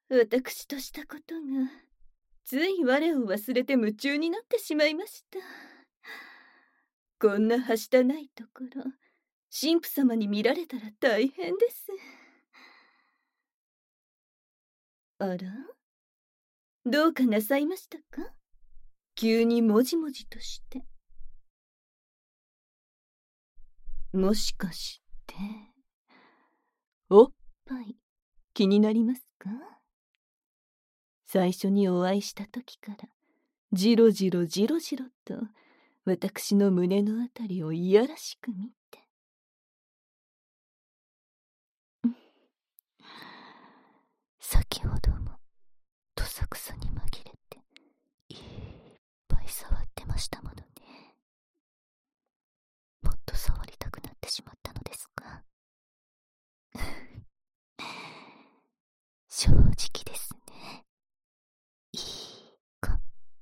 私としたことが、つい我を忘れて夢中になってしまいました。こんなはしたないところ、神父様に見られたら大変です。あら、どうかなさいましたか？急にもじもじとして。もしかして、おっぱい、気になりますか？最初にお会いした時から、じろじろじろじろと、私の胸のあたりをいやらしく見て。先ほどもどさくさに紛れていっぱい触ってましたものね。もっと触りたくなってしまったのですが正直ですね。いい子、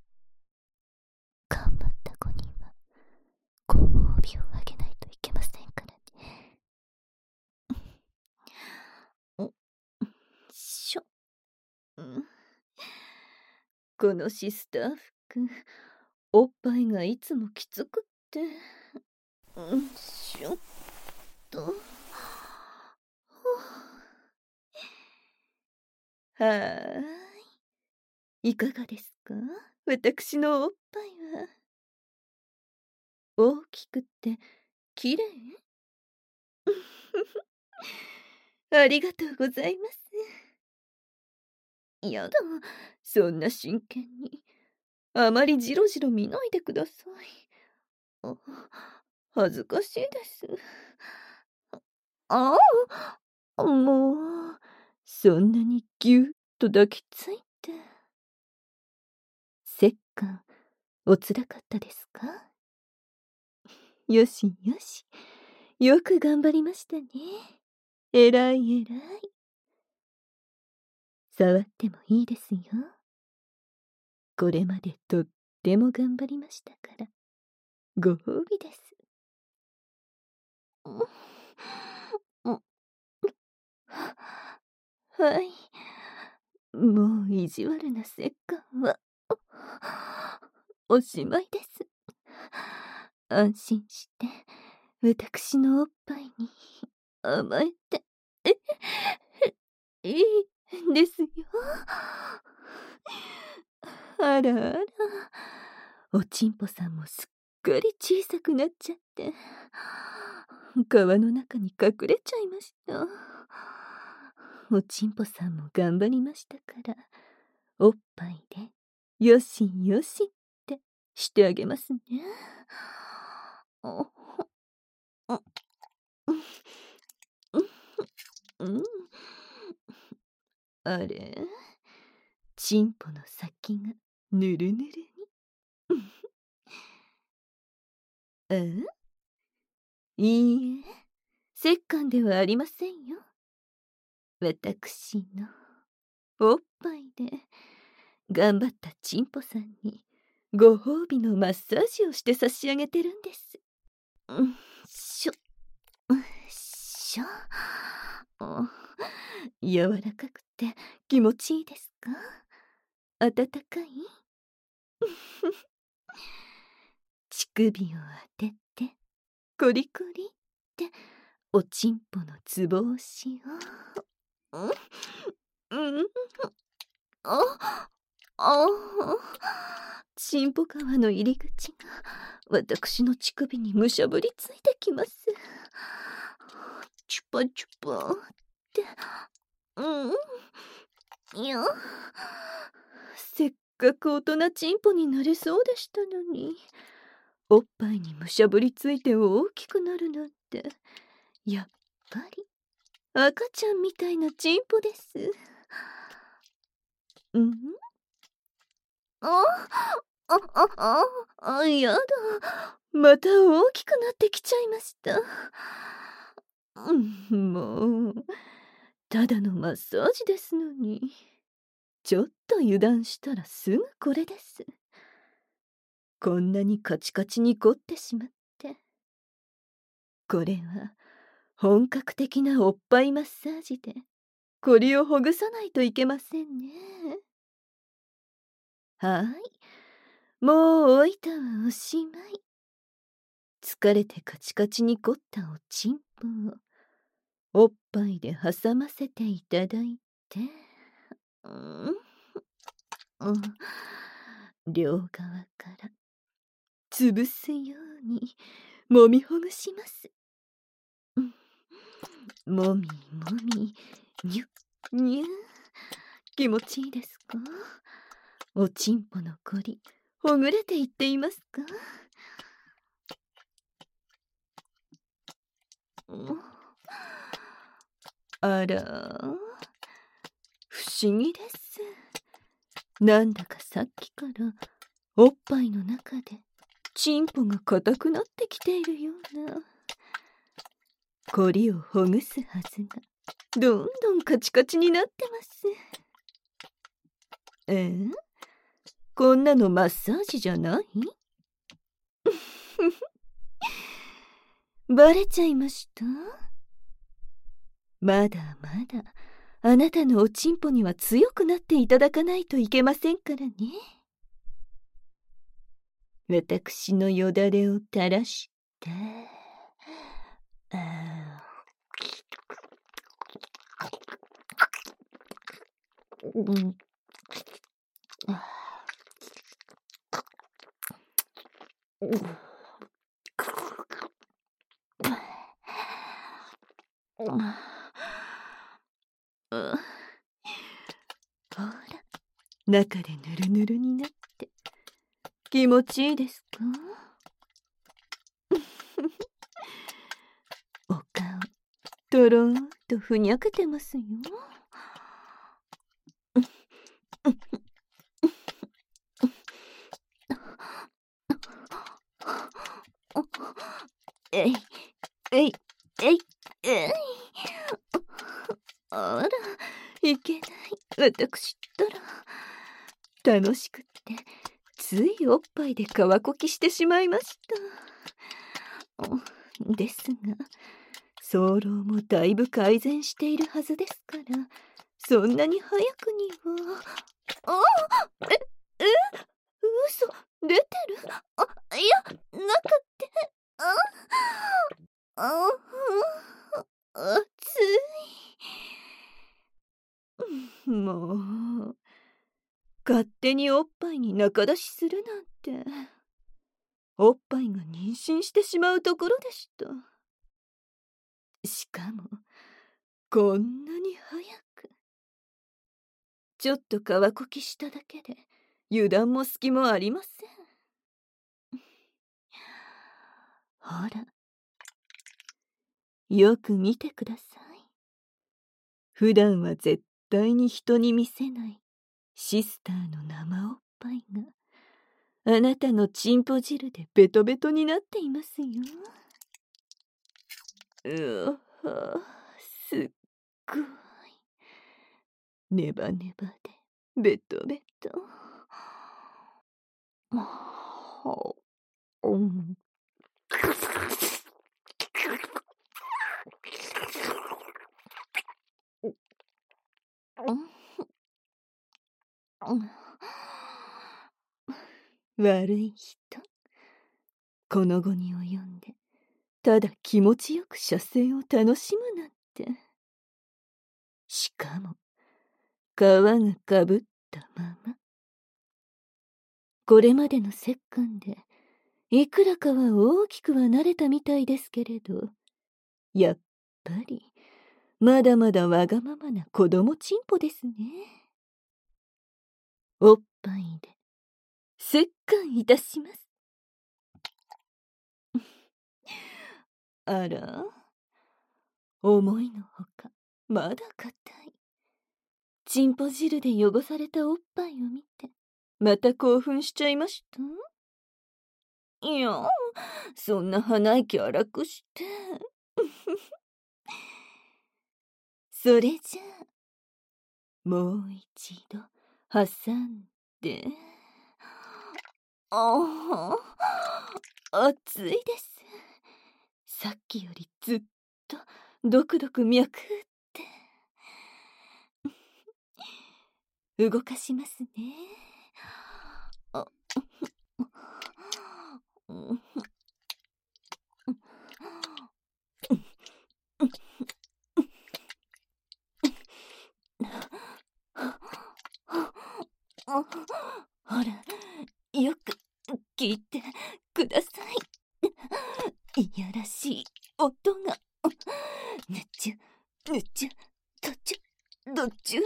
頑張った子にはご褒美をあげないといけませんからね。おしょ、このシスター服、おっぱいがいつもきつくって。しょっと。はーい。いかがですか？私のおっぱいは。大きくて、きれいありがとうございます。やだ、そんな真剣に。あまりじろじろ見ないでください。あ、恥ずかしいです。ああ、もう、そんなにぎゅっと抱きついて。せっかん、おつらかったですか？よしよし、よく頑張りましたね。えらいえらい。触ってもいいですよ。これまでとっても頑張りましたから、ご褒美です。はい。もう意地悪な折感はおしまいです。安心して私のおっぱいに甘えていいですよ。あらあら、おちんぽさんもすっかり小さくなっちゃって皮の中に隠れちゃいました。おちんぽさんも頑張りましたから、おっぱいでよしよしってしてあげますね。あれ、ちんぽの先がぬるぬるに。いいえ、折感ではありませんよ。私のおっぱいで頑張ったちんぽさんにご褒美のマッサージをして差し上げてるんです。しょ、しょ。柔らかくて気持ちいいですか？温かい？乳首を当ててコリコリっておちんぽのつぼ押しを。あ、ちんぽ皮の入り口が私の乳首にむしゃぶりついてきます。チュパチュパって、いや、せっかく大人ちんぽになれそうでしたのに、おっぱいにむしゃぶりついて大きくなるなんて、やっぱり赤ちゃんみたいなちんぽです。やだ。また大きくなってきちゃいました。もう、ただのマッサージですのに。ちょっと油断したらすぐこれです。こんなにカチカチに凝ってしまって。これは本格的なおっぱいマッサージで、 こりをほぐさないといけませんね。はい。もうおいたはおしまい。疲れてカチカチに凝ったおちんぽをおっぱいで挟ませていただいて、両側から潰すようにもみほぐします。もみもみ、にゅにゅ。気持ちいいですか？おちんぽのこりほぐれていっていますか？あら、不思議です。なんだかさっきからおっぱいの中でチンポが硬くなってきているような。こりをほぐすはずがどんどんカチカチになってます。こんなのマッサージじゃない？バレちゃいました？まだまだあなたのおちんぽには強くなっていただかないといけませんからね。私のよだれを垂らして、ほら、中でぬるぬるになって気持ちいいですか？お顔とろーんとふにゃけてますよ。えいえいえいえい。あら、いけない。私ったら楽しくってついおっぱいで皮こきしてしまいました。ですが早漏もだいぶ改善しているはずですから、そんなに早くには。嘘出てる？いや、なくって熱い。もう勝手におっぱいに仲出しするなんて、おっぱいが妊娠してしまうところでした。しかもこんなに早く。ちょっと皮こきしただけで油断も隙もありません。ほら、よく見てください。普段は絶対に人に見せないシスターの生おっぱいがあなたのチンポ汁でベトベトになっていますよ。すっごいネバネバでベトベト。悪い人、この後に及んでただ気持ちよく射精を楽しむなんて。しかも皮がかぶったまま。これまでの折檻でいくらかは大きくはなれたみたいですけれど、やっぱりまだまだわがままな子供チンポですね。おっぱいで折檻いたします。あら、思いのほかまだ硬い。チンポ汁で汚されたおっぱいを見てまた興奮しちゃいました？いや、そんな鼻息荒くしてそれじゃあもう一度挟んで。熱いです。さっきよりずっとドクドク脈打って。 動かしますね。ほら、よく聞いてください。いやらしい音が。ぬちゅ、ぬちゅ、とちゅ、どちゅって。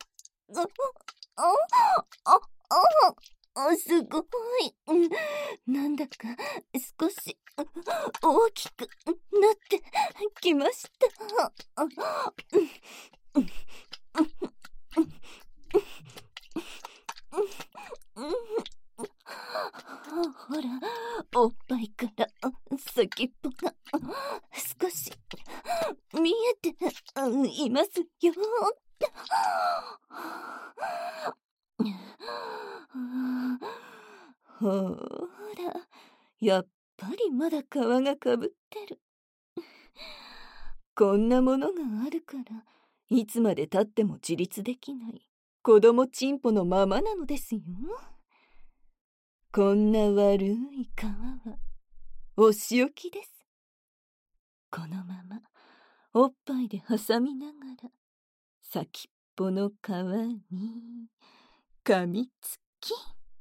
すごい。なんだか少し大きくなってきました。ほら、おっぱいから先っぽが少し見えていますよ。ほら、やっぱりまだ皮がかぶってる。こんなものがあるから、いつまでたっても自立できない子供チンポのままなのですよ。こんな悪い皮はお仕置きです。このままおっぱいで挟みながら先っぽの皮に噛みつき、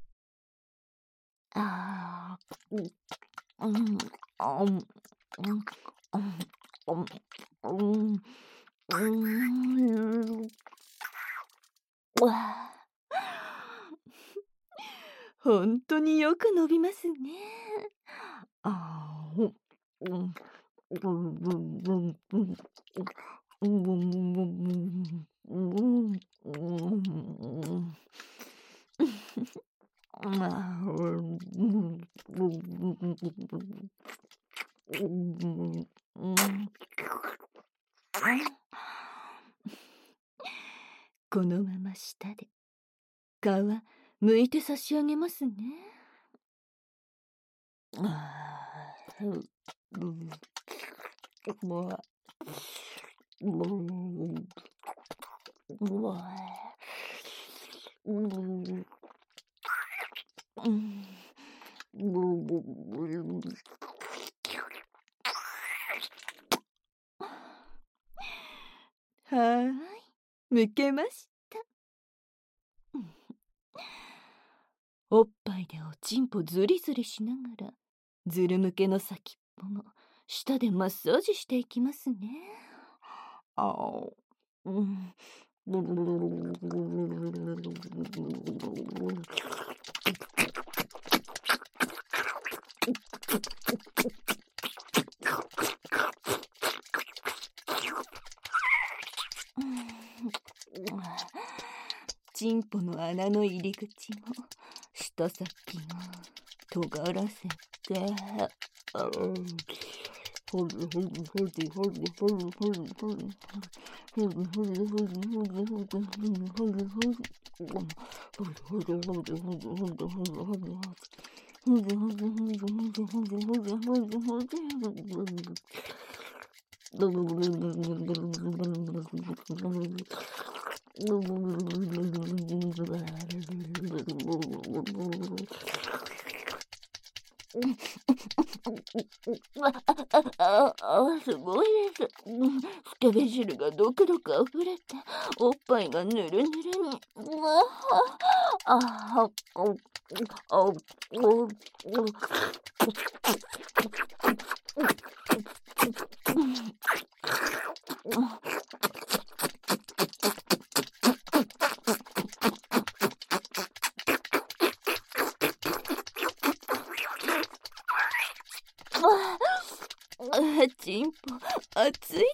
ほんとによく伸びますね。このまま下で皮剥いて差し上げますね。剥けました。おっぱいでおちんぽずりずりしながら、ずるむけの先っぽも舌でマッサージしていきますね。チンポの穴の入り口も舌先も尖らせて、すごいです。スケベ汁がドクドクあふれて、おっぱいがぬるぬるに。チンポ熱いです。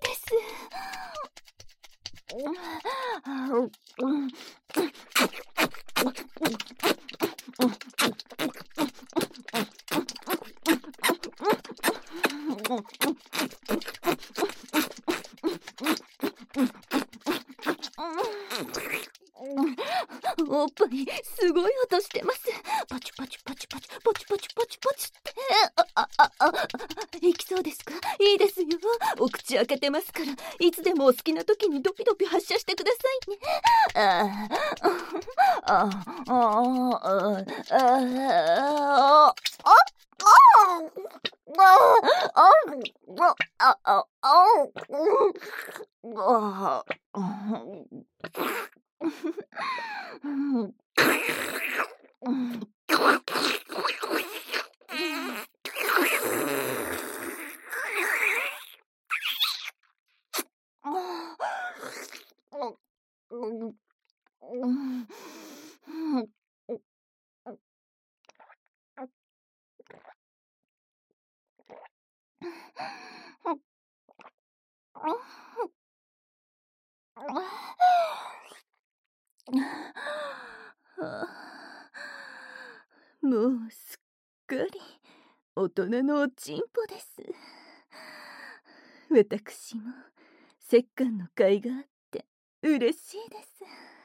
おっぱいすごい音してます。パチパチパチパチパチパチパチパチって。いきそうですか？いいですよ。お口開けてますから、いつでもお好きな時にドピドピ発射してくださいね。 もうすっかり大人のおちんぽです。私も折檻の甲斐があって嬉しいです。